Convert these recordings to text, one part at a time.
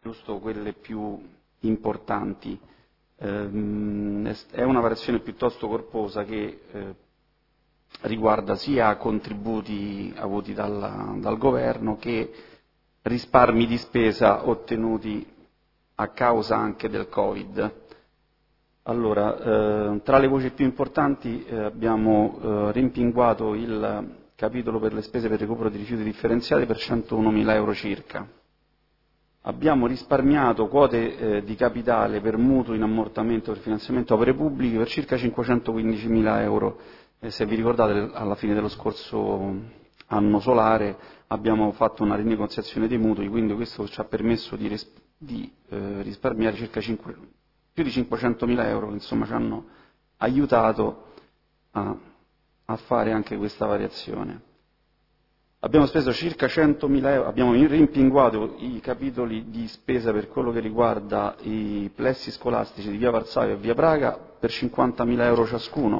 giusto quelle più importanti. È una variazione piuttosto corposa che riguarda sia contributi avuti dal governo che risparmi di spesa ottenuti a causa anche del Covid. Allora, tra le voci più importanti abbiamo rimpinguato il capitolo per le spese per recupero di rifiuti differenziati per 101.000 euro circa. Abbiamo risparmiato quote di capitale per mutuo in ammortamento per finanziamento opere pubbliche per circa 515.000 euro. Se vi ricordate, alla fine dello scorso anno solare abbiamo fatto una rinegoziazione dei mutui, quindi questo ci ha permesso di risparmiare circa più di 500.000 euro, che insomma ci hanno aiutato a fare anche questa variazione. Abbiamo speso circa 100.000 euro, abbiamo rimpinguato i capitoli di spesa per quello che riguarda i plessi scolastici di via Varsavia e via Praga per 50.000 euro ciascuno.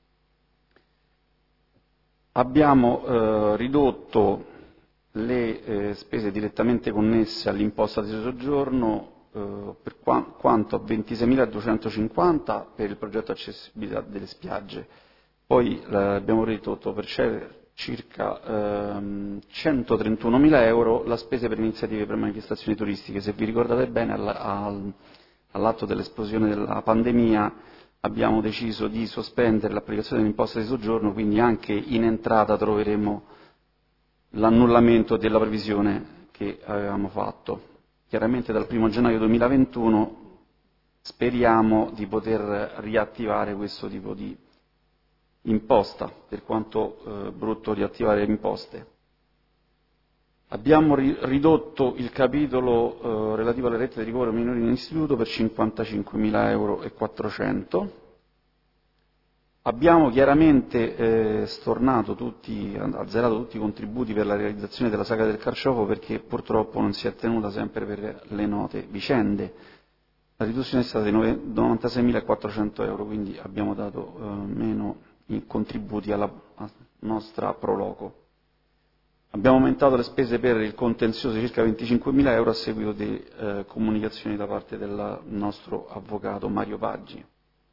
Abbiamo ridotto le spese direttamente connesse all'imposta di soggiorno per quanto a 26.250 per il progetto accessibilità delle spiagge. Poi abbiamo ridotto per circa 131.000 euro la spesa per iniziative per manifestazioni turistiche. Se vi ricordate bene, all'atto dell'esplosione della pandemia abbiamo deciso di sospendere l'applicazione dell'imposta di soggiorno, quindi anche in entrata troveremo l'annullamento della previsione che avevamo fatto. Chiaramente dal 1 gennaio 2021 speriamo di poter riattivare questo tipo di imposta, per quanto brutto riattivare le imposte. Abbiamo ridotto il capitolo relativo alle rette di ricovero minori in istituto per 55.000 euro e 400. Abbiamo chiaramente azzerato tutti i contributi per la realizzazione della sagra del carciofo perché purtroppo non si è tenuta sempre per le note vicende. La riduzione è stata di 96.400 euro, quindi abbiamo dato meno contributi alla nostra Proloco. Abbiamo aumentato le spese per il contenzioso di circa 25.000 euro a seguito di comunicazioni da parte del nostro avvocato Mario Paggi.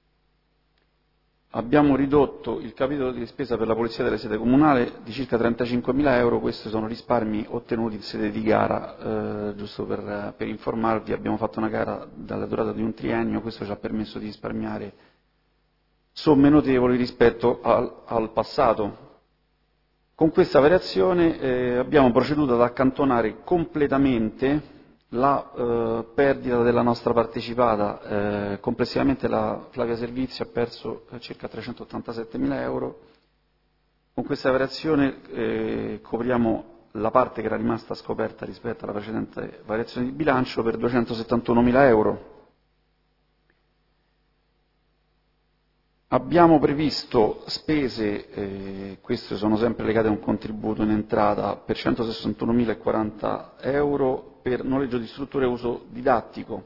Abbiamo ridotto il capitolo di spesa per la polizia della sede comunale di circa 35.000 euro, questi sono risparmi ottenuti in sede di gara, giusto per informarvi, abbiamo fatto una gara dalla durata di un triennio, questo ci ha permesso di risparmiare somme notevoli rispetto al passato. Con questa variazione abbiamo proceduto ad accantonare completamente la perdita della nostra partecipata, complessivamente la Flavia Servizi ha perso circa 387.000 euro. Con questa variazione copriamo la parte che era rimasta scoperta rispetto alla precedente variazione di bilancio per 271.000 euro. Abbiamo previsto spese, queste sono sempre legate a un contributo in entrata, per 161.040 euro per noleggio di strutture a uso didattico.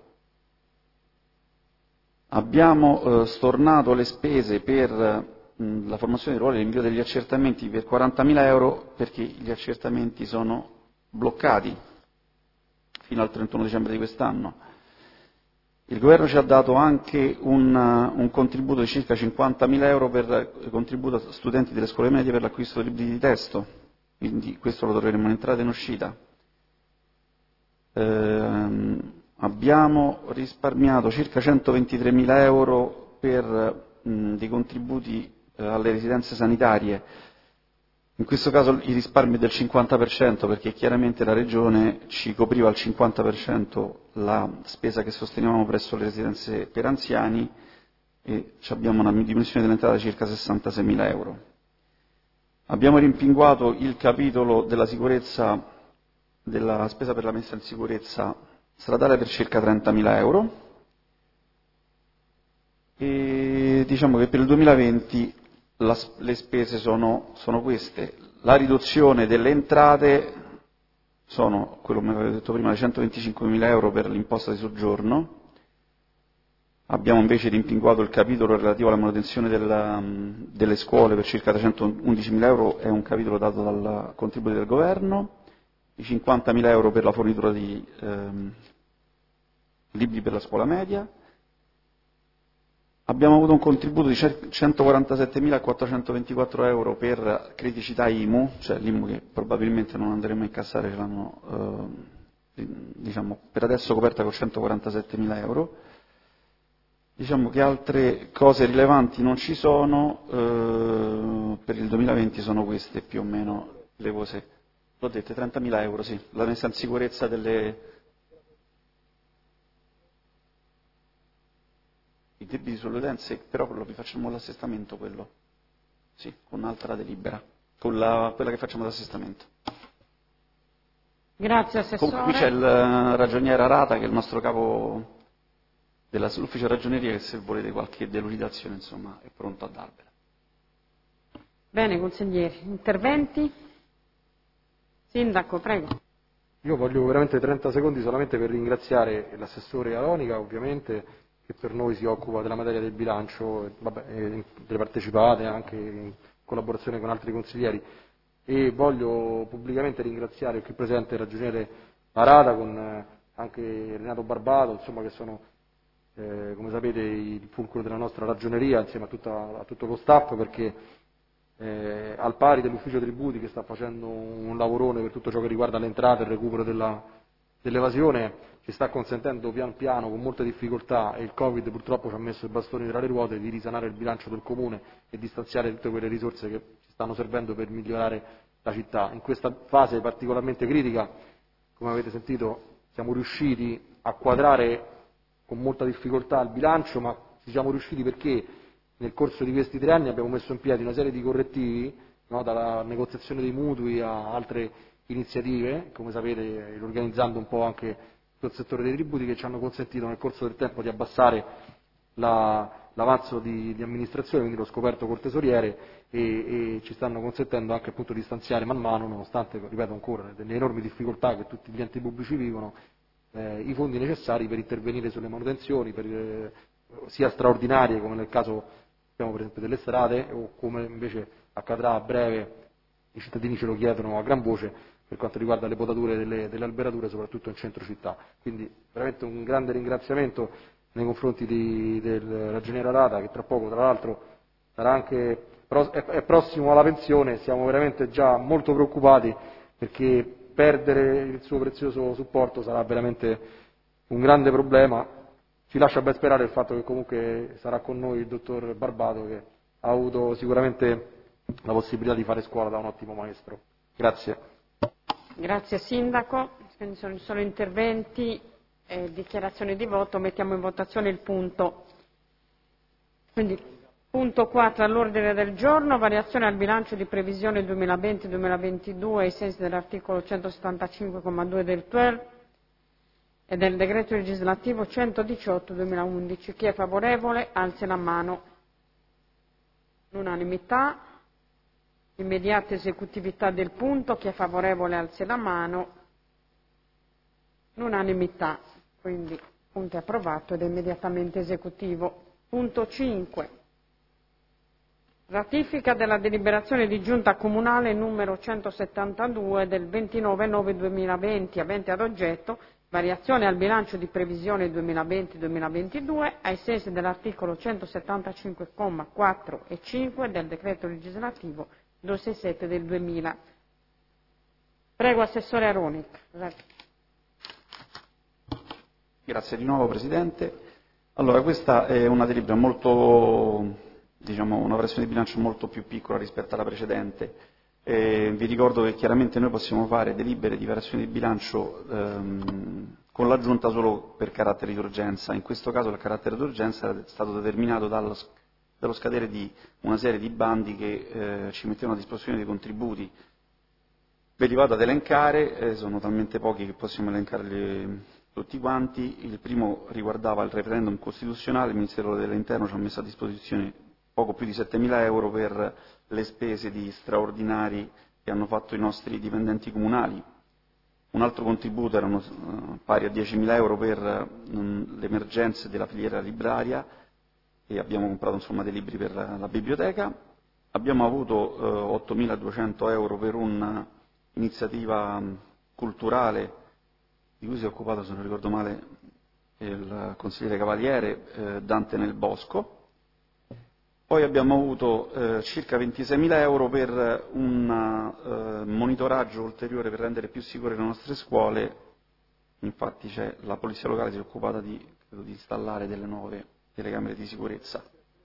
Abbiamo stornato le spese per la formazione di ruoli e l'invio degli accertamenti per 40.000 euro perché gli accertamenti sono bloccati fino al 31 dicembre di quest'anno. Il governo ci ha dato anche un contributo di circa 50.000 euro per contributo a studenti delle scuole medie per l'acquisto di libri di testo, quindi questo lo troveremo in entrata e in uscita. Abbiamo risparmiato circa 123.000 euro per dei contributi alle residenze sanitarie. In questo caso il risparmio è del 50% perché chiaramente la Regione ci copriva al 50% la spesa che sostenevamo presso le residenze per anziani e abbiamo una diminuzione dell'entrata di circa 66.000 euro. Abbiamo rimpinguato il capitolo della sicurezza, della spesa per la messa in sicurezza stradale per circa 30.000 euro e diciamo che per il 2020 le spese sono queste. La riduzione delle entrate sono, quello che avevo detto prima, 125.000 euro per l'imposta di soggiorno. Abbiamo invece rimpinguato il capitolo relativo alla manutenzione delle scuole per circa 311.000 euro, è un capitolo dato dal contributo del governo, i 50.000 euro per la fornitura di libri per la scuola media. Abbiamo avuto un contributo di 147.424 euro per criticità IMU, cioè l'IMU che probabilmente non andremo a incassare, ce l'hanno diciamo, per adesso coperta con 147.000 euro. Diciamo che altre cose rilevanti non ci sono, per il 2020 sono queste più o meno le cose. L'ho detto, 30.000 euro, sì, la messa in sicurezza i debiti sulle utenze, però vi facciamo l'assestamento quello, sì, con un'altra delibera, con quella che facciamo d'assestamento. Grazie Assessore. Comunque qui c'è il ragioniere Arata che è il nostro capo dell'ufficio ragioneria che se volete qualche delucidazione insomma è pronto a darvela. Bene consiglieri, interventi? Sindaco, prego. Io voglio veramente 30 secondi solamente per ringraziare l'assessore Aronica ovviamente che per noi si occupa della materia del bilancio, delle partecipate anche in collaborazione con altri consiglieri, e voglio pubblicamente ringraziare il qui presente il ragioniere Arata con anche Renato Barbato, insomma, che sono come sapete il fulcro della nostra ragioneria insieme a tutto lo staff, perché al pari dell'ufficio tributi che sta facendo un lavorone per tutto ciò che riguarda le entrate e il recupero dell'evasione, ci sta consentendo pian piano, con molte difficoltà, e il Covid purtroppo ci ha messo i bastoni tra le ruote, di risanare il bilancio del Comune e di stanziare tutte quelle risorse che ci stanno servendo per migliorare la città. In questa fase particolarmente critica, come avete sentito, siamo riusciti a quadrare con molta difficoltà il bilancio, ma ci siamo riusciti perché nel corso di questi 3 anni abbiamo messo in piedi una serie di correttivi, no, dalla negoziazione dei mutui a altre iniziative, come sapete organizzando un po' anche tutto il settore dei tributi, che ci hanno consentito nel corso del tempo di abbassare l'avanzo di amministrazione, quindi lo scoperto col tesoriere, e ci stanno consentendo anche appunto di stanziare man mano, nonostante, ripeto ancora, delle enormi difficoltà che tutti gli enti pubblici vivono, i fondi necessari per intervenire sulle manutenzioni, sia straordinarie come nel caso per esempio delle strade, o come invece accadrà a breve, i cittadini ce lo chiedono a gran voce, per quanto riguarda le potature delle alberature, soprattutto in centro città. Quindi veramente un grande ringraziamento nei confronti del ragioniere Arata, che tra poco tra l'altro sarà anche è prossimo alla pensione. Siamo veramente già molto preoccupati perché perdere il suo prezioso supporto sarà veramente un grande problema. Ci lascia ben sperare il fatto che comunque sarà con noi il dottor Barbato, che ha avuto sicuramente la possibilità di fare scuola da un ottimo maestro. Grazie. Grazie Sindaco, quindi sono solo interventi e dichiarazioni di voto. Mettiamo in votazione il punto. Quindi punto 4 all'ordine del giorno, variazione al bilancio di previsione 2020-2022 ai sensi dell'articolo 175,2 del TUEL e del decreto legislativo 118/2011. Chi è favorevole alzi la mano. L'unanimità. Immediata esecutività del punto. Chi è favorevole alzi la mano. L'unanimità. Quindi il punto è approvato ed è immediatamente esecutivo. Punto 5. Ratifica della deliberazione di Giunta Comunale numero 172 del 29/9/2020, avente ad oggetto variazione al bilancio di previsione 2020-2022 ai sensi dell'articolo 175,4 e 5 del decreto legislativo 267 del 2000. Prego Assessore Aronic. Grazie di nuovo Presidente. Allora, questa è una delibera molto, diciamo, una versione di bilancio molto più piccola rispetto alla precedente. Vi ricordo che chiaramente noi possiamo fare delibere di variazione di bilancio con la Giunta solo per carattere di urgenza. In questo caso il carattere di urgenza è stato determinato dallo scadere di una serie di bandi che ci mettevano a disposizione dei contributi. Ve li vado ad elencare, sono talmente pochi che possiamo elencarli tutti quanti. Il primo riguardava il referendum costituzionale. Il Ministero dell'Interno ci ha messo a disposizione poco più di 7.000 euro per le spese di straordinari che hanno fatto i nostri dipendenti comunali. Un altro contributo erano pari a 10.000 euro per le emergenze della filiera libraria, e abbiamo comprato insomma dei libri per la biblioteca. Abbiamo avuto 8.200 euro per un'iniziativa culturale di cui si è occupato, se non ricordo male, il consigliere Cavaliere, Dante nel Bosco. Poi abbiamo avuto circa 26.000 euro per un monitoraggio ulteriore per rendere più sicure le nostre scuole. Infatti la polizia locale si è occupata di installare delle nuove telecamere di sicurezza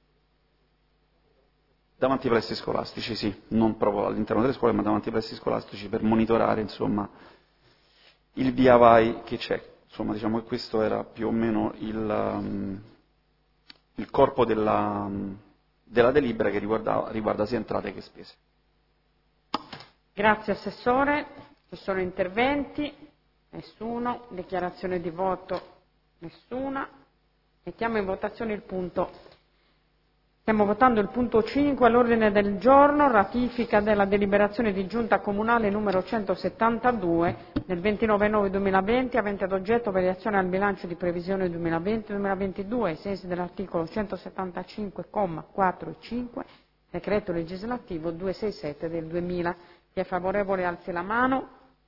davanti ai plessi scolastici, sì, non proprio all'interno delle scuole, ma davanti ai plessi scolastici per monitorare, insomma, il via vai che c'è. Insomma, diciamo che questo era più o meno il corpo della delibera che riguarda sia entrate che spese. Grazie Assessore. Ci sono interventi? Nessuno. Dichiarazione di voto? Nessuna. Mettiamo in votazione il punto. Stiamo votando il punto 5 all'ordine del giorno, ratifica della deliberazione di Giunta Comunale numero 172 del 29/9/2020, avente ad oggetto variazione al bilancio di previsione 2020-2022, ai sensi dell'articolo 175,4 e 5, decreto legislativo 267 del 2000. Chi è favorevole alzi la mano.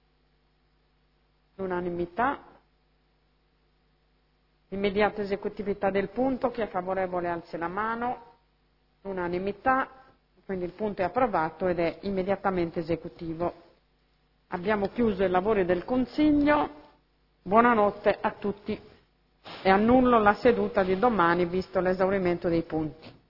L'unanimità. Immediata esecutività del punto. Chi è favorevole alzi la mano. Unanimità, quindi il punto è approvato ed è immediatamente esecutivo. Abbiamo chiuso i lavori del Consiglio, buonanotte a tutti e annullo la seduta di domani visto l'esaurimento dei punti.